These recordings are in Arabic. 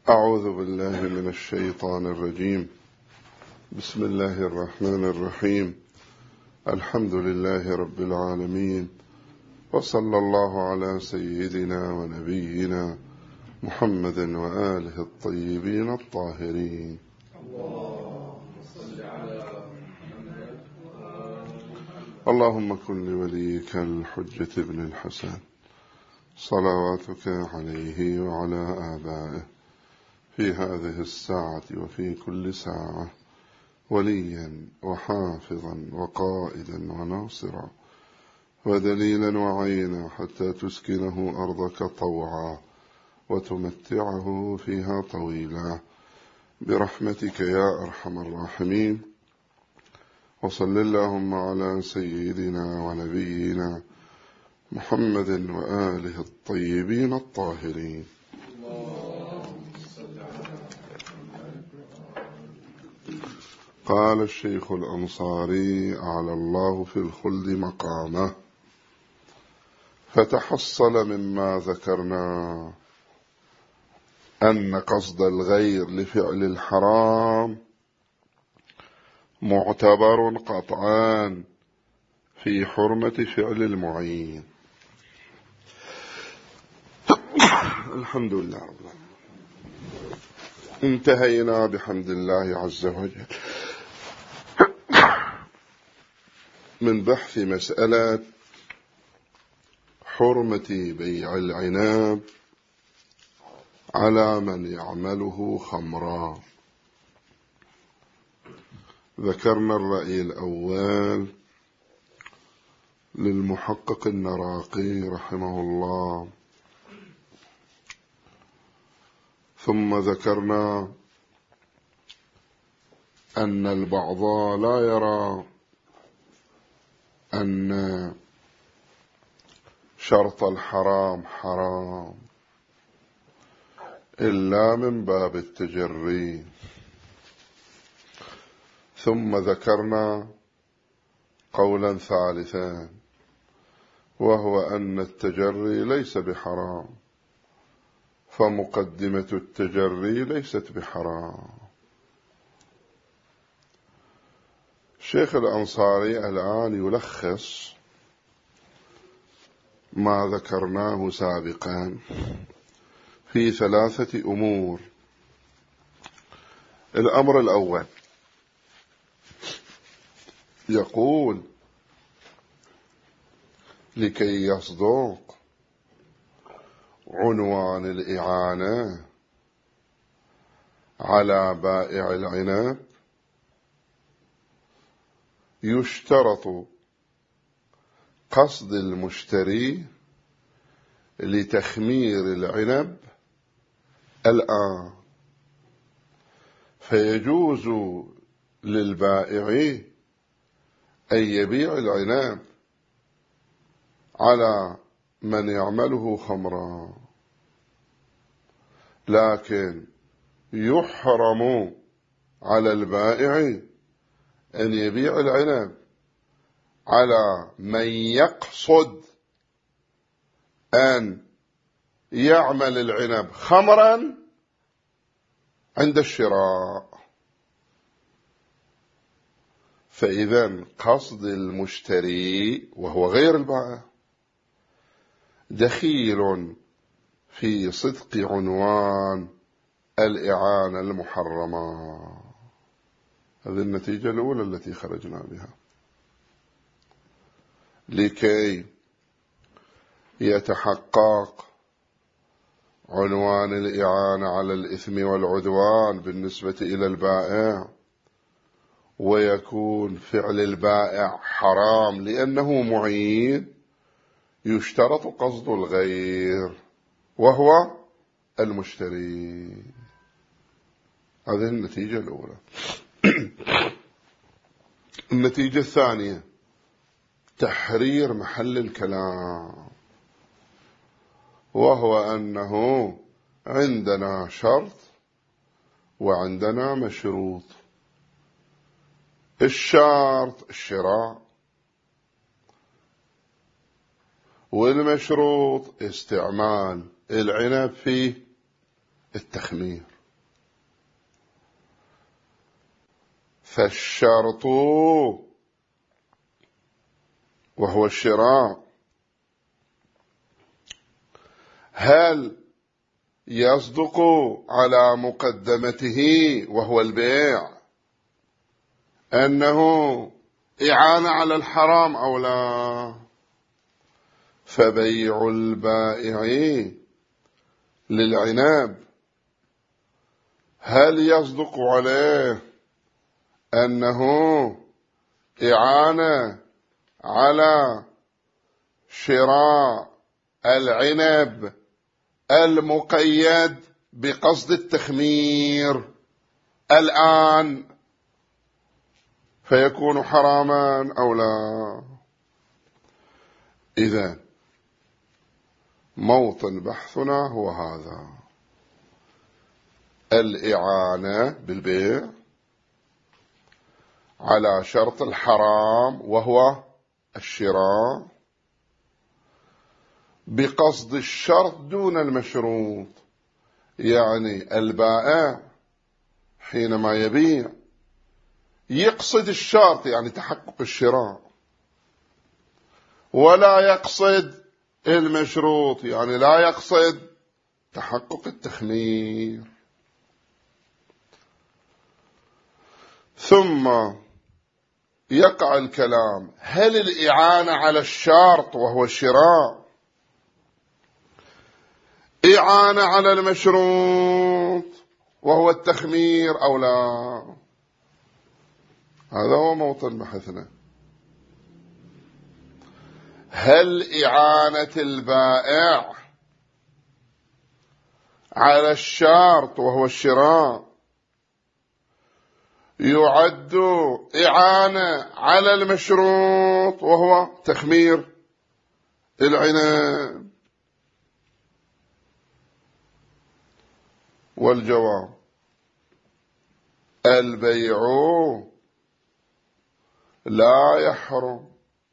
أعوذ بالله من الشيطان الرجيم. بسم الله الرحمن الرحيم. الحمد لله رب العالمين، وصلى الله على سيدنا ونبينا محمد وآله الطيبين الطاهرين. اللهم كن لوليك الحجة بن الحسن صلواتك عليه وعلى آبائه في هذه الساعة وفي كل ساعة وليا وحافظا وقائدا وناصرا ودليلا وعينا، حتى تسكنه أرضك طوعا وتمتعه فيها طويلا برحمتك يا أرحم الراحمين. وصل اللهم على سيدنا ونبينا محمد وآله الطيبين الطاهرين. قال الشيخ الأنصاري أعلى الله في الخلد مقامه: فتحصل مما ذكرنا أن قصد الغير لفعل الحرام معتبر قطعا في حرمة فعل المعين. الحمد لله رب العالمين. انتهينا بحمد الله عز وجل من بحث مسألة حرمة بيع العناب على من يعمله خمرا. ذكرنا الرأي الأول للمحقق النراقي رحمه الله، ثم ذكرنا أن البعض لا يرى أن شرط الحرام حرام إلا من باب التجري. ثم ذكرنا قولا ثالثا، وهو أن التجري ليس بحرام، فمقدمة التجري ليست بحرام. الشيخ الأنصاري الآن يلخص ما ذكرناه سابقا في 3 أمور. الأمر الأول يقول: لكي يصدق عنوان الإعانة على بائع العنب يشترط قصد المشتري لتخمير العنب الآن، فيجوز للبائع أن يبيع العنب على من يعمله خمرا، لكن يحرم على البائع أن يبيع العنب على من يقصد أن يعمل العنب خمرا عند الشراء. فإذا قصد المشتري وهو غير البائع دخيل في صدق عنوان الإعانة المحرمة. هذه النتيجة الأولى التي خرجنا بها. لكي يتحقق عنوان الإعانة على الإثم والعدوان بالنسبة إلى البائع، ويكون فعل البائع حرام لأنه معين، يشترط قصد الغير وهو المشتري. هذه النتيجة الأولى. النتيجة الثانية تحرير محل الكلام، وهو أنه عندنا شرط وعندنا مشروط. الشرط الشراء، والمشروط استعمال العنب في التخمير. فالشرط وهو الشراء هل يصدق على مقدمته وهو البيع أنه إعانة على الحرام أو لا؟ فبيع البائع للعناب هل يصدق عليه أنه إعانة على شراء العنب المقيد بقصد التخمير الآن فيكون حراما أو لا؟ إذن موطن بحثنا هو هذا: الإعانة بالبيع على شرط الحرام وهو الشراء بقصد الشرط دون المشروط. يعني البائع حينما يبيع يقصد الشرط، يعني تحقق الشراء، ولا يقصد المشروط، يعني لا يقصد تحقق التخمير. ثم يقع الكلام: هل الإعانة على الشرط وهو الشراء إعانة على المشروط وهو التخمير أو لا؟ هذا هو موطن بحثنا. هل إعانة البائع على الشرط وهو الشراء يعد إعانة على المشروط وهو تخمير العنب؟ والجواب: البيع لا يحرم،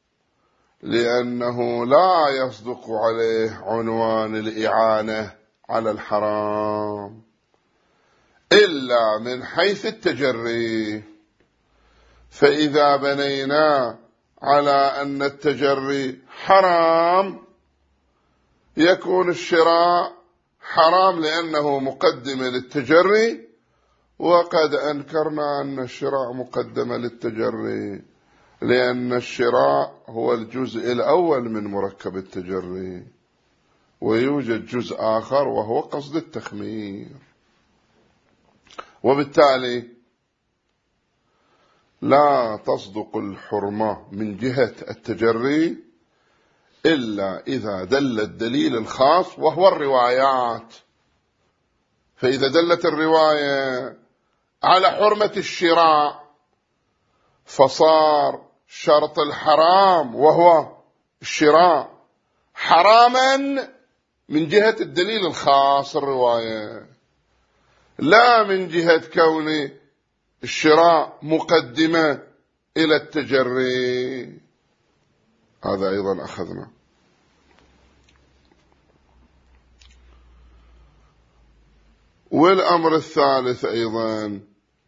لأنه لا يصدق عليه عنوان الإعانة على الحرام إلا من حيث التجري. فإذا بنينا على أن التجري حرام يكون الشراء حرام لأنه مقدمة للتجري، وقد أنكرنا أن الشراء مقدمة للتجري، لأن الشراء هو الجزء الأول من مركب التجري، ويوجد جزء آخر وهو قصد التخمير. وبالتالي لا تصدق الحرمة من جهة التجري إلا إذا دل الدليل الخاص وهو الروايات. فإذا دلت الرواية على حرمة الشراء فصار شرط الحرام وهو الشراء حراما من جهة الدليل الخاص الرواية، لا من جهة كون الشراء مقدمة إلى التجري. هذا أيضا أخذنا. والأمر الثالث أيضا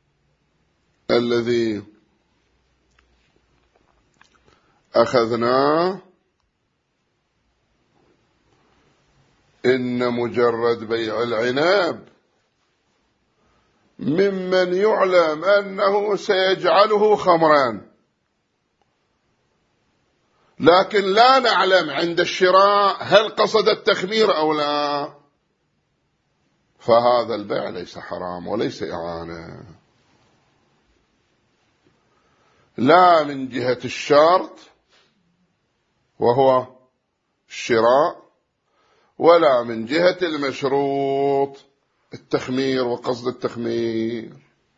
الذي أخذناه: إن مجرد بيع العنب ممن يعلم أنه سيجعله خمرا، لكن لا نعلم عند الشراء هل قصد التخمير أو لا، فهذا البيع ليس حرام وليس إعانة، لا من جهة الشرط وهو الشراء، ولا من جهة المشروط التخمير وقصد التخمير،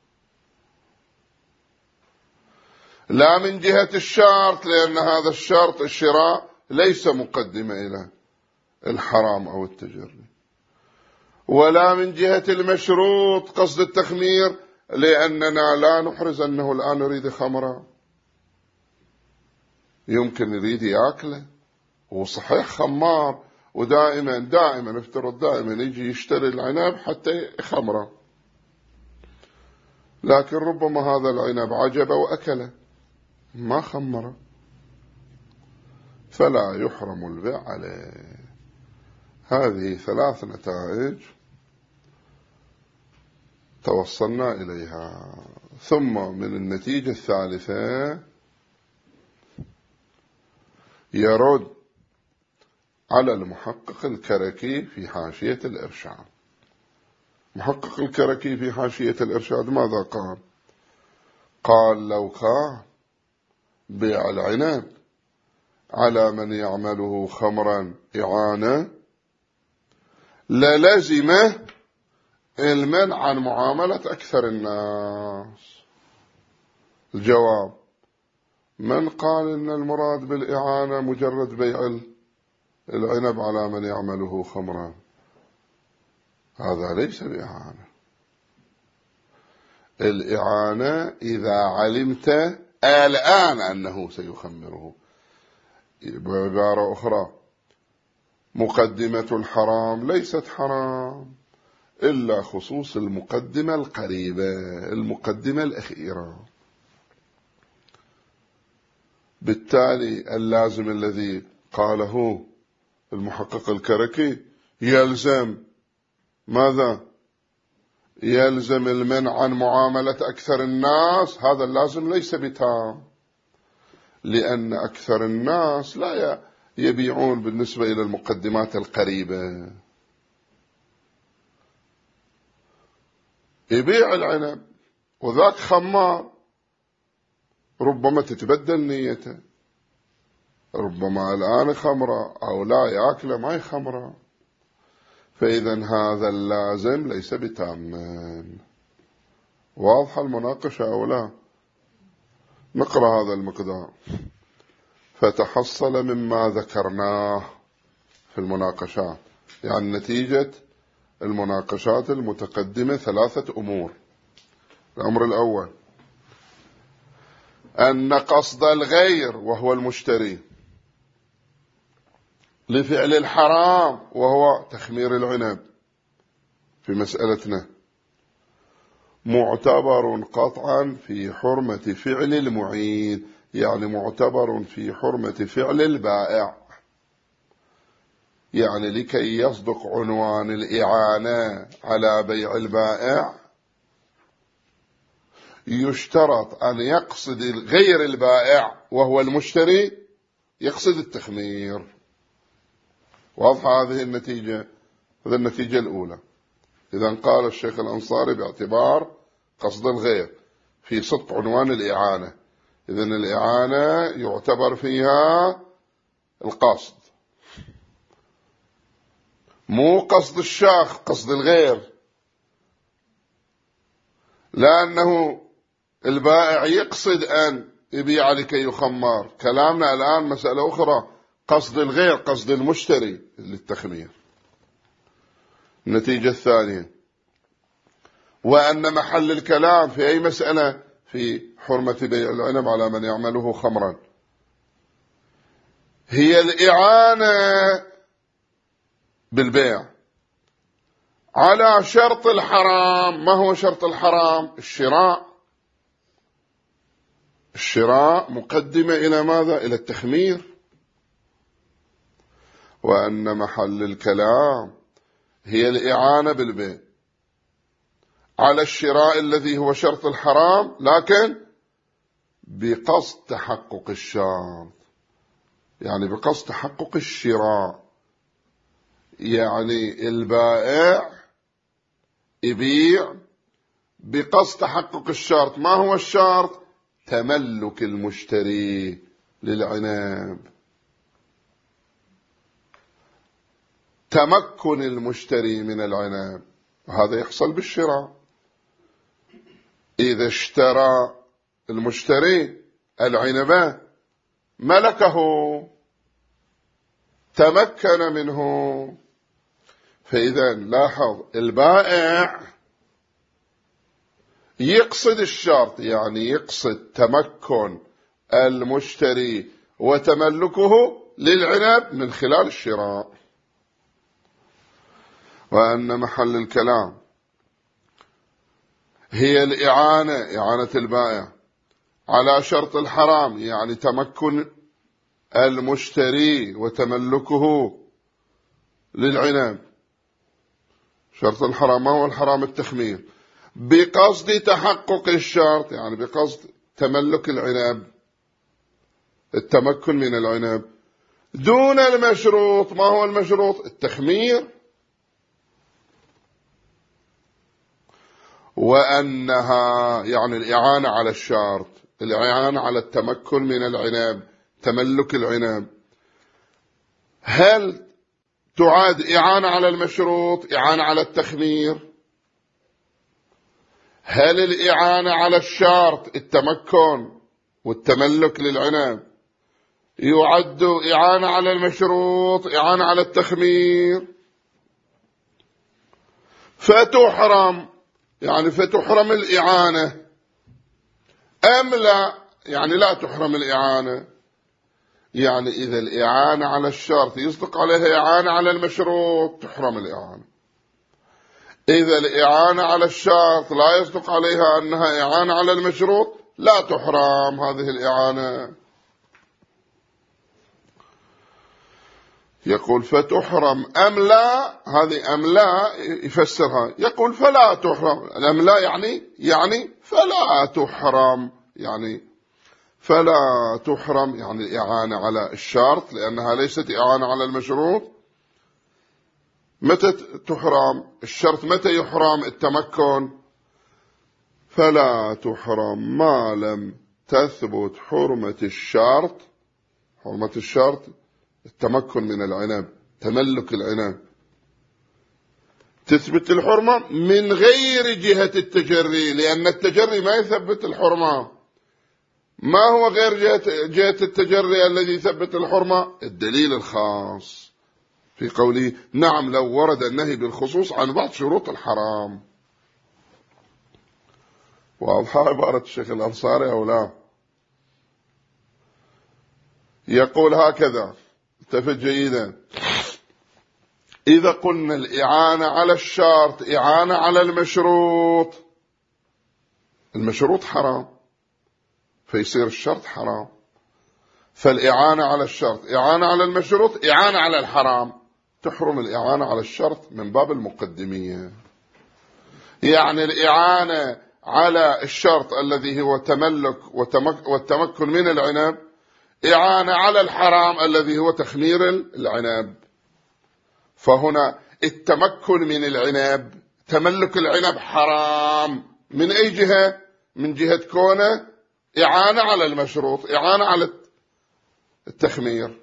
لا من جهة الشرط لأن هذا الشرط الشراء ليس مقدمة إلى الحرام أو التجري، ولا من جهة المشروط قصد التخمير لأننا لا نحرز أنه الآن يريد خمرا، يمكن يريد يأكله وصحيح خمار، ودائما افترض دائما يجي يشتري العنب حتى خمرة. لكن ربما هذا العنب عجب وأكله ما خمره، فلا يحرم البيع عليه. هذه 3 نتائج توصلنا إليها. ثم من النتيجة الثالثة يرد على المحقق الكركي في حاشية الإرشاد. محقق الكركي في حاشية الإرشاد ماذا قال؟ قال لو كان بيع العنب على من يعمله خمرا إعانة للزمه المنع عن معاملة أكثر الناس. الجواب: من قال إن المراد بالإعانة مجرد بيع العنب على من يعمله خمرا؟ هذا ليس بإعانة. الإعانة إذا علمت الآن أنه سيخمره. بعبارة أخرى، مقدمة الحرام ليست حرام إلا خصوص المقدمة القريبة، المقدمة الأخيرة. بالتالي اللازم الذي قاله المحقق الكركي يلزم ماذا؟ يلزم المنع عن معاملة أكثر الناس. هذا اللازم ليس بتام، لأن أكثر الناس لا يبيعون بالنسبة إلى المقدمات القريبة. يبيع العنب وذاك خمار، ربما تتبدل نيته، ربما الآن خمرة أو لا يأكله ما يخمره، فإذا هذا اللازم ليس بتاما. واضحة المناقشة أو لا؟ نقرأ هذا المقدار. فتحصل مما ذكرناه في المناقشات، يعني نتيجة المناقشات المتقدمة 3 أمور. الأمر الأول أن قصد الغير وهو المشتري لفعل الحرام وهو تخمير العنب في مسألتنا معتبر قطعا في حرمة فعل المعين، يعني معتبر في حرمة فعل البائع. يعني لكي يصدق عنوان الإعانة على بيع البائع يشترط أن يقصد غير البائع وهو المشتري يقصد التخمير. واضحة هذه النتيجة؟ هذه النتيجة الأولى. إذن قال الشيخ الأنصاري باعتبار قصد الغير في صدق عنوان الإعانة، إذن الإعانة يعتبر فيها القصد، مو قصد الشاخ، قصد الغير، لأنه البائع يقصد أن يبيع لكي يخمر. كلامنا الآن مسألة أخرى، قصد الغير، قصد المشتري للتخمير. النتيجة الثانية، وأن محل الكلام في أي مسألة في حرمة بيع العنب على من يعمله خمرا هي الإعانة بالبيع على شرط الحرام. ما هو شرط الحرام؟ الشراء مقدمة إلى ماذا؟ إلى التخمير. وأن محل الكلام هي الإعانة بالبيع على الشراء الذي هو شرط الحرام، لكن بقصد تحقق الشرط، يعني بقصد تحقق الشراء. يعني البائع يبيع بقصد تحقق الشرط. ما هو الشرط؟ تملك المشتري للعنب، تمكن المشتري من العنب، وهذا يحصل بالشراء. إذا اشترى المشتري العنب ملكه، تمكن منه. فإذا لاحظ، البائع يقصد الشرط، يعني يقصد تمكن المشتري وتملكه للعنب من خلال الشراء. وأن محل الكلام هي الإعانة، إعانة البائع على شرط الحرام، يعني تمكن المشتري وتملكه للعنب. شرط الحرام ما هو الحرام؟ التخمير بقصد تحقق الشرط، يعني بقصد تملك العنب، التمكن من العنب، دون المشروط. ما هو المشروط؟ التخمير. وأنها يعني الإعانة على الشرط، الإعانة على التمكن من العنب، تملك العنب. هل تعاد إعانة على المشروط إعانة على التخمير؟ هل الإعانة على الشرط التمكن والتملك للعنب يعد إعانة على المشروط إعانة على التخمير؟ فتحرم، يعني فتحرم الإعانة أم لا؟ يعني لا تحرم الإعانة. يعني إذا الإعانة على الشرط يصدق عليها إعانة على المشروط تحرم الإعانة. إذا الإعانة على الشرط لا يصدق عليها أنها إعانة على المشروط لا تحرم هذه الإعانة. يقول فتحرم أم لا، هذه أم لا يفسرها، يقول فلا تحرم. الأم لا يعني فلا تحرم، يعني فلا تحرم، يعني الإعانة على الشرط لأنها ليست إعانة على المشروط. متى تحرم الشرط؟ متى يحرم التمكن؟ فلا تحرم ما لم تثبت حرمة الشرط. حرمة الشرط التمكن من العنب، تملك العنب، تثبت الحرمة من غير جهة التجري، لأن التجري ما يثبت الحرمة. ما هو غير جهة التجري الذي يثبت الحرمة؟ الدليل الخاص في قوله نعم لو ورد النهي بالخصوص عن بعض شروط الحرام. واضحة عبارة الشيخ الأنصاري أو لا؟ يقول هكذا، التفت جيدا، إذا قلنا الإعانة على الشرط إعانة على المشروط، المشروط حرام فيصير الشرط حرام، فالإعانة على الشرط إعانة على المشروط إعانة على الحرام، تحرم الإعانة على الشرط من باب المقدمية. يعني الإعانة على الشرط الذي هو تملك والتمكن من العنب إعانة على الحرام الذي هو تخمير العنب. فهنا التمكن من العنب، تملك العنب حرام من أي جهة؟ من جهة كونه إعانة على المشروط، إعانة على التخمير.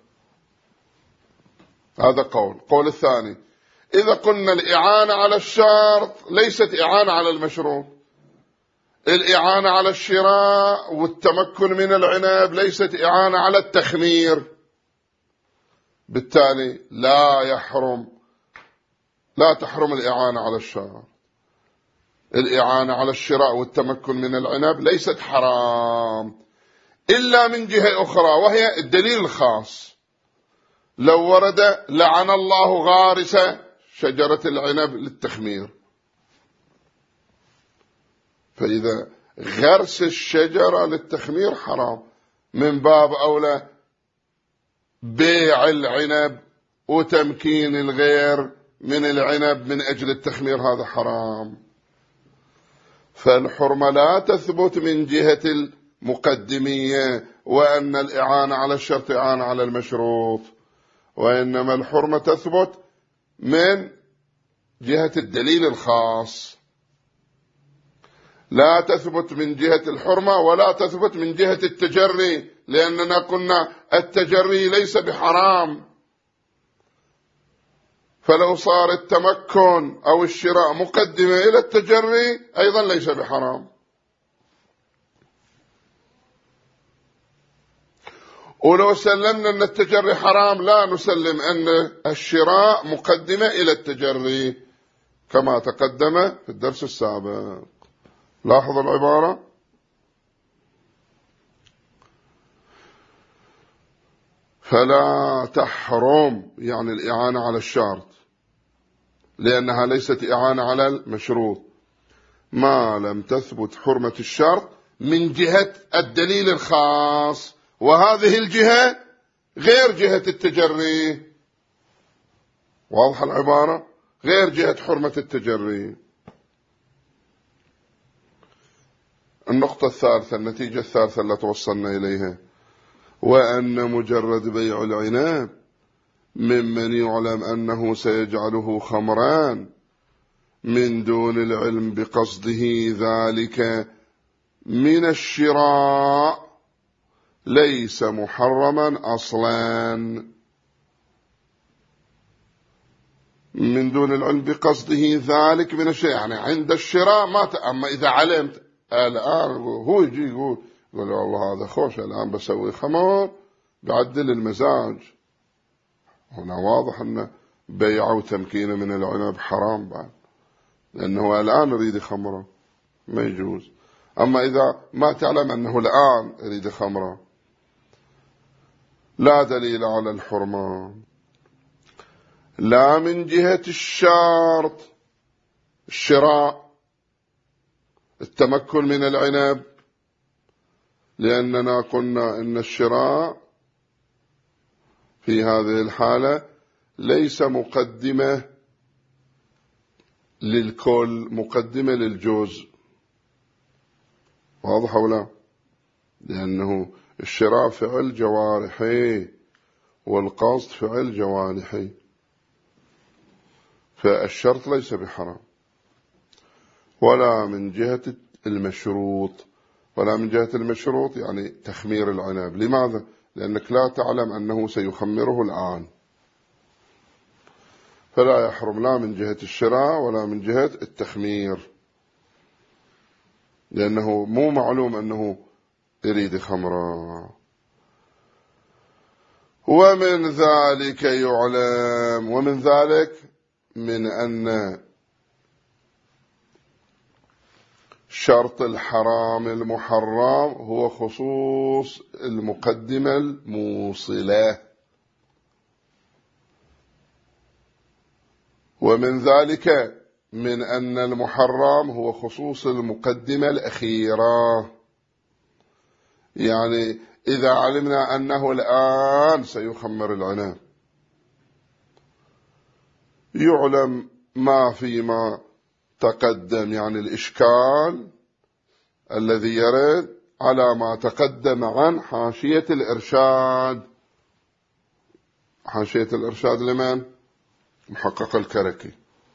هذا قول الثاني، إذا قلنا الإعانة على الشرط ليست إعانة على المشروط، الإعانة على الشراء والتمكن من العنب ليست إعانة على التخمير، بالتالي لا تحرم الإعانة على الشرط. الإعانة على الشراء والتمكن من العنب ليست حرام إلا من جهة أخرى، وهي الدليل الخاص. لو ورد لعن الله غارس شجرة العنب للتخمير، فإذا غرس الشجرة للتخمير حرام، من باب أولى بيع العنب وتمكين الغير من العنب من أجل التخمير، هذا حرام. فالحرمة لا تثبت من جهة المقدمية وأن الإعانة على الشرط إعانة على المشروط، وإنما الحرمة تثبت من جهة الدليل الخاص، لا تثبت من جهة الحرمة ولا تثبت من جهة التجري، لأننا قلنا التجري ليس بحرام. فلو صار التمكن أو الشراء مقدمة إلى التجري أيضا ليس بحرام. ولو سلمنا أن التجري حرام لا نسلم أن الشراء مقدمة إلى التجري كما تقدم في الدرس السابق. لاحظوا العبارة، فلا تحرم يعني الإعانة على الشرط لأنها ليست إعانة على المشروط، ما لم تثبت حرمة الشرط من جهة الدليل الخاص، وهذه الجهة غير جهة التجري. واضح العبارة؟ غير جهة حرمة التجري. النقطة الثالثة، النتيجة الثالثة التي توصلنا إليها، وأن مجرد بيع العناب ممن يعلم أنه سيجعله خمران من دون العلم بقصده ذلك من الشراء ليس محرما أصلا. من دون العلم بقصده ذلك من الشراء، يعني عند الشراء أما إذا علمت الآن هو يجي يقول والله هذا خوش الآن بسوي خمر بعدل المزاج، هنا واضح أن بيع وتمكينه من العنب حرام بعد، لأنه الآن يريد خمره ما يجوز. أما إذا ما تعلم أنه الآن يريد خمره لا دليل على الحرمة، لا من جهة الشرط الشراء التمكن من العنب، لأننا قلنا إن الشراء في هذه الحالة ليس مقدمة للكل، مقدمة للجزء. واضح ولا؟ لأنه الشراء فعل جوارحي والقصد فعل جوارحي، فالشرط ليس بحرام. ولا من جهة المشروط، ولا من جهة المشروط يعني تخمير العنب. لماذا؟ لأنك لا تعلم أنه سيخمره الآن، فلا يحرم لا من جهة الشراء ولا من جهة التخمير، لأنه مو معلوم أنه يريد خمرا. ومن ذلك يعلم، ومن ذلك من أن شرط الحرام المحرم هو خصوص المقدمة الموصلة. ومن ذلك من أن المحرم هو خصوص المقدمة الأخيرة، يعني إذا علمنا أنه الآن سيخمر العنب يعلم ما فيما تقدم، يعني الإشكال الذي يرد على ما تقدم عن حاشية الإرشاد. حاشية الإرشاد لمن؟ محقق الكركي،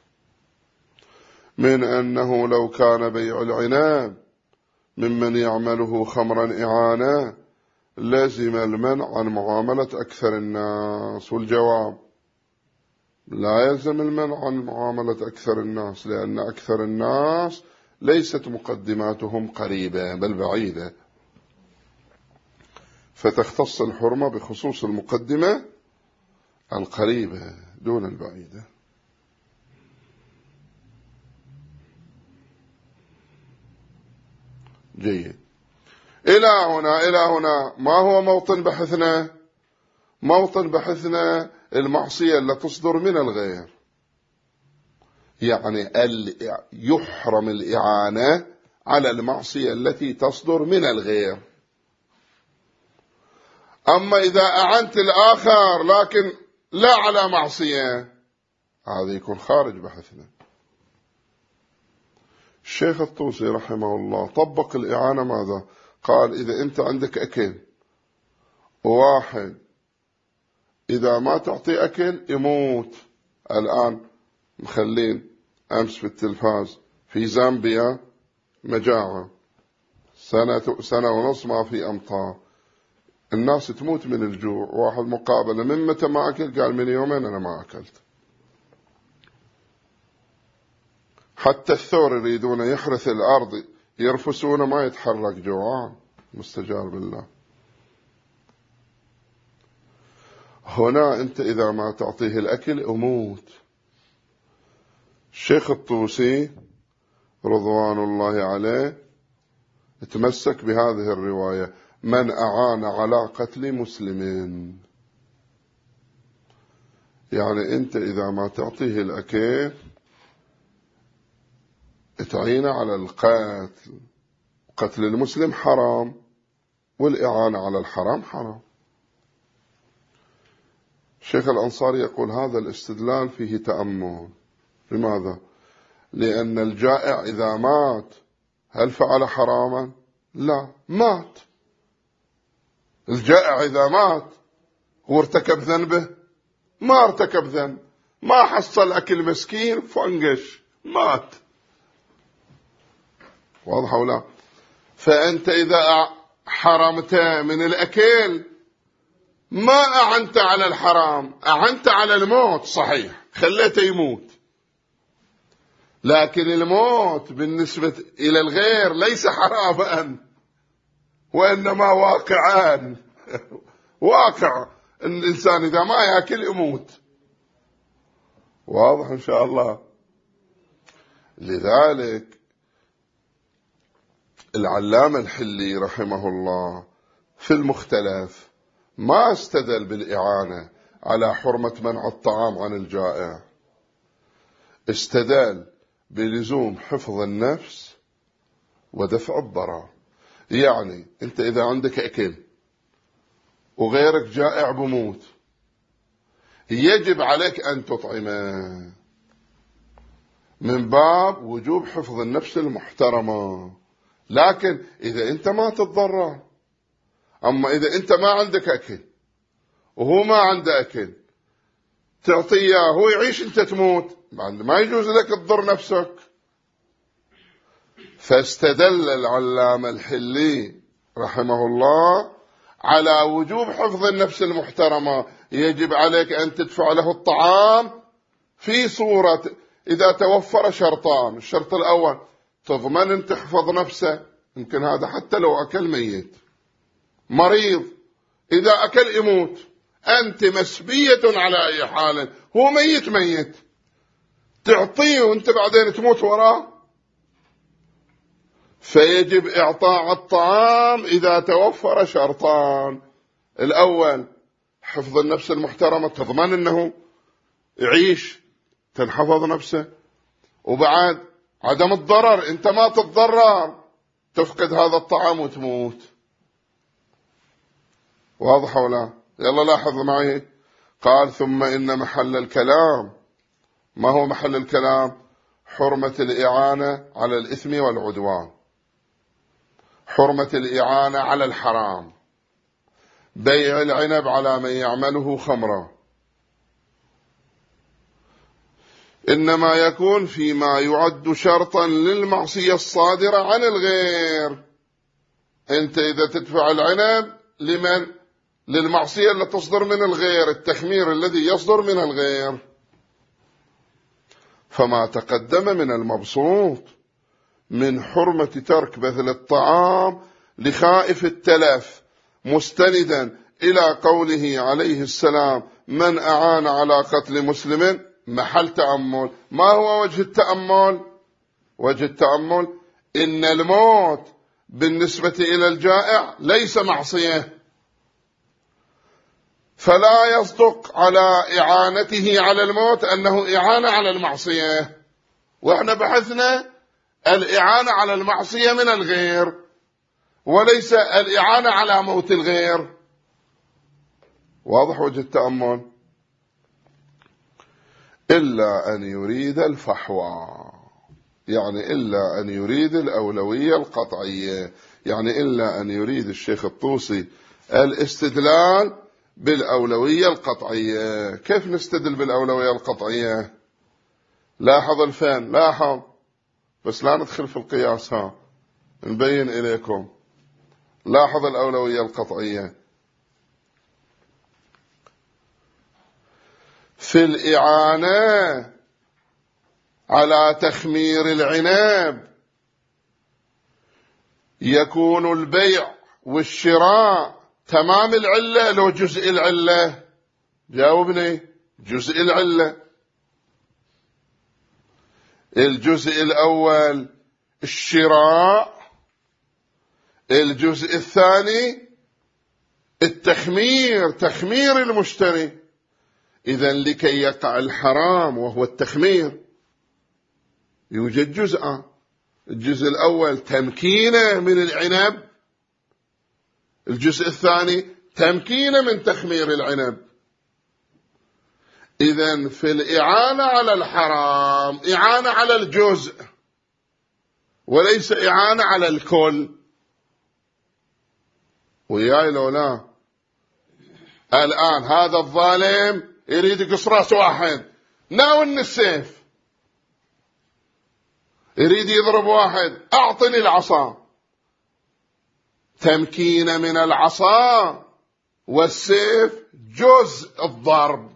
من أنه لو كان بيع العناب ممن يعمله خمرا إعانة لزم المنع عن معاملة أكثر الناس. والجواب لا يلزم المنع عن معاملة أكثر الناس، لأن أكثر الناس ليست مقدماتهم قريبة بل بعيدة، فتختص الحرمة بخصوص المقدمة القريبة دون البعيدة. جيد. إلى هنا ما هو موطن بحثنا؟ موطن بحثنا المعصية التي تصدر من الغير، يعني يحرم الإعانة على المعصية التي تصدر من الغير. أما إذا أعنت الآخر لكن لا على معصية، هذا يكون خارج بحثنا. الشيخ الطوسي رحمه الله طبق الإعانة ماذا؟ قال إذا أنت عندك أكل واحد إذا ما تعطي أكل يموت. الآن مخلين أمس في التلفاز في زامبيا مجاعة، سنة ونص ما في أمطار، الناس تموت من الجوع. واحد مقابله من متى ما أكل؟ قال من يومين أنا ما أكلت. حتى الثور يريدون يحرث الأرض يرفسون ما يتحرك جوعان، مستجار بالله. هنا أنت إذا ما تعطيه الأكل أموت. الشيخ الطوسي رضوان الله عليه تمسك بهذه الرواية: من أعان على قتل مسلم. يعني أنت إذا ما تعطيه الأكل تعين على القتل، قتل المسلم حرام، والإعانة على الحرام حرام. الشيخ الأنصاري يقول هذا الاستدلال فيه تأمل. لماذا؟ لأن الجائع إذا مات هل فعل حراما؟ لا، مات. الجائع إذا مات هو ارتكب ذنبه؟ ما ارتكب ذنب، ما حصل أكل مسكين فانقش، مات. واضح أو لا؟ فأنت إذا حرمت من الأكل ما أعنت على الحرام، أعنت على الموت. صحيح، خليته يموت، لكن الموت بالنسبة إلى الغير ليس حراما، وإنما واقعان. واقع أن الإنسان إذا ما يأكل يموت. واضح إن شاء الله. لذلك العلامة الحلي رحمه الله في المختلف ما استدل بالإعانة على حرمة منع الطعام عن الجائع، استدل بلزوم حفظ النفس ودفع الضرر. يعني أنت إذا عندك أكل وغيرك جائع بموت، يجب عليك أن تطعمه من باب وجوب حفظ النفس المحترمة. لكن إذا أنت ما تتضرر، أما إذا أنت ما عندك أكل وهو ما عنده أكل تعطيه هو يعيش أنت تموت، ما يجوز لك تضر نفسك. فاستدل العلامة الحلي رحمه الله على وجوب حفظ النفس المحترمة. يجب عليك أن تدفع له الطعام في صورة إذا توفر شرطان. الشرط الأول تضمن أن تحفظ نفسه، يمكن هذا حتى لو أكل ميت. مريض إذا أكل يموت، أنت مسبية على أي حال، هو ميت تعطيه وأنت بعدين تموت وراه. فيجب إعطاء الطعام إذا توفر شرطان. الأول حفظ النفس المحترمة، تضمن أنه يعيش، تنحفظ نفسه، وبعد عدم الضرر، أنت ما تتضرر تفقد هذا الطعام وتموت. واضح ولا؟ يلا لاحظ معي. قال ثم إن محل الكلام. ما هو محل الكلام؟ حرمة الإعانة على الإثم والعدوان، حرمة الإعانة على الحرام، بيع العنب على من يعمله خمرا، إنما يكون فيما يعد شرطا للمعصية الصادرة عن الغير. أنت إذا تدفع العنب لمن؟ للمعصية التي تصدر من الغير، التخمير الذي يصدر من الغير. فما تقدم من المبسوط من حرمة ترك بذل الطعام لخائف التلف مستندا إلى قوله عليه السلام من أعان على قتل مسلم محل تأمل. ما هو وجه التأمل؟ وجه التأمل إن الموت بالنسبة إلى الجائع ليس معصية، فلا يصدق على إعانته على الموت أنه إعانة على المعصية. وإحنا بحثنا الإعانة على المعصية من الغير، وليس الإعانة على موت الغير. واضح وجه التأمل؟ إلا أن يريد الفحوى، يعني إلا أن يريد الأولوية القطعية، يعني إلا أن يريد الشيخ الطوسي الاستدلال بالأولوية القطعية. كيف نستدل بالأولوية القطعية؟ لاحظ الفين، لاحظ، بس لا ندخل في القياس، نبين إليكم. لاحظ الأولوية القطعية في الإعانة على تخمير العنب يكون البيع والشراء تمام العلة لو جزء العلة؟ جاوبني. جزء العلة. الجزء الأول الشراء، الجزء الثاني التخمير، تخمير المشتري. إذن لكي يقع الحرام وهو التخمير يوجد جزءان، الجزء الأول تمكينه من العنب، الجزء الثاني تمكينه من تخمير العنب. إذن في الإعانة على الحرام إعانة على الجزء وليس إعانة على الكل. وياي لو لا؟ الآن هذا الظالم يريد يقص راس واحد، ناولني السيف، يريد يضرب واحد، أعطني العصا. تمكين من العصا والسيف جزء الضرب،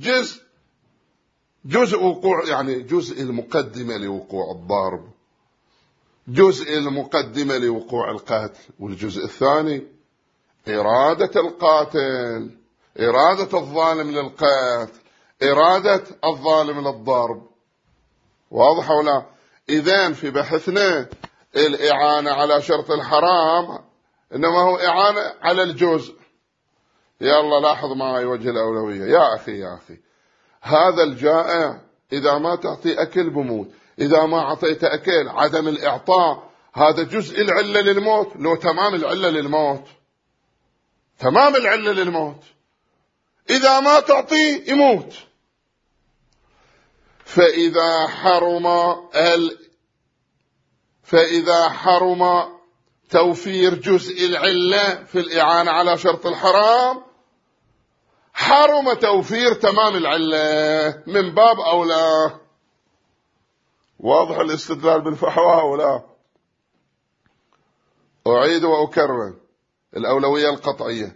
جزء وقوع، يعني جزء المقدمة لوقوع الضرب، جزء المقدمة لوقوع القتل. والجزء الثاني إرادة القاتل، إرادة الظالم للقتل، إرادة الظالم للضرب. واضح ولا؟ إذن في بحثنا الإعانة على شرط الحرام إنما هو إعانة على الجزء. يلا لاحظ معي وجه الأولوية. يا أخي هذا الجائع إذا ما تعطي أكل بموت، إذا ما أعطيت أكل عدم الإعطاء هذا جزء العلة للموت، لو تمام العلة للموت، تمام العلة للموت. إذا ما تعطي يموت. فإذا حرم توفير جزء العلة في الإعانة على شرط الحرام حرم توفير تمام العلة من باب أولى. واضح الاستدلال بالفحوى ولا؟ أعيد وأكرر الأولوية القطعية.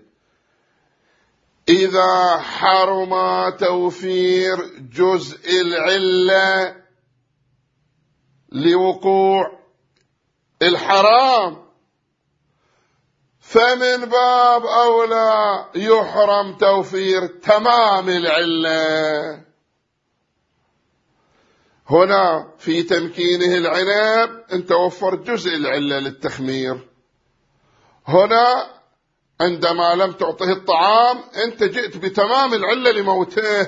إذا حرم توفير جزء العلة لوقوع الحرام فمن باب أولى يحرم توفير تمام العلة. هنا في تمكينه العنب انت وفرت جزء العلة للتخمير، هنا عندما لم تعطه الطعام انت جئت بتمام العلة لموته.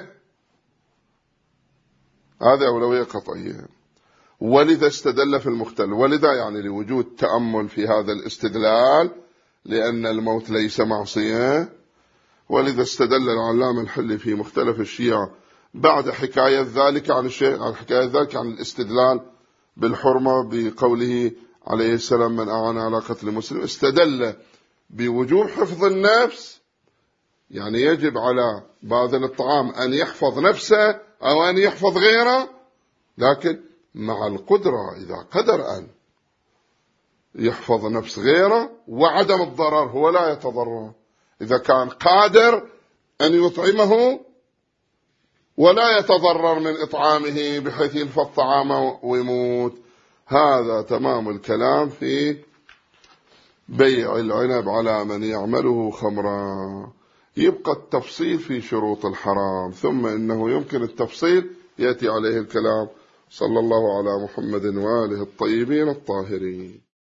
هذا أولوية قطعية. ولذا استدل في المختل، ولذا يعني لوجود تأمل في هذا الاستدلال لأن الموت ليس معصية. ولذا استدل العلامة الحلي في مختلف الشيعة بعد حكاية ذلك عن الاستدلال بالحرمة بقوله عليه السلام من أعان على قتل مسلم، استدل بوجوب حفظ النفس، يعني يجب على باذل الطعام أن يحفظ نفسه أو أن يحفظ غيره، لكن مع القدرة إذا قدر أن يحفظ نفس غيره وعدم الضرر، هو لا يتضرر. إذا كان قادر أن يطعمه ولا يتضرر من إطعامه بحيث يلفظ طعامه ويموت. هذا تمام الكلام في بيع العنب على من يعمله خمرا. يبقى التفصيل في شروط الحرام، ثم إنه يمكن التفصيل يأتي عليه الكلام. صلى الله على محمد وآله الطيبين الطاهرين.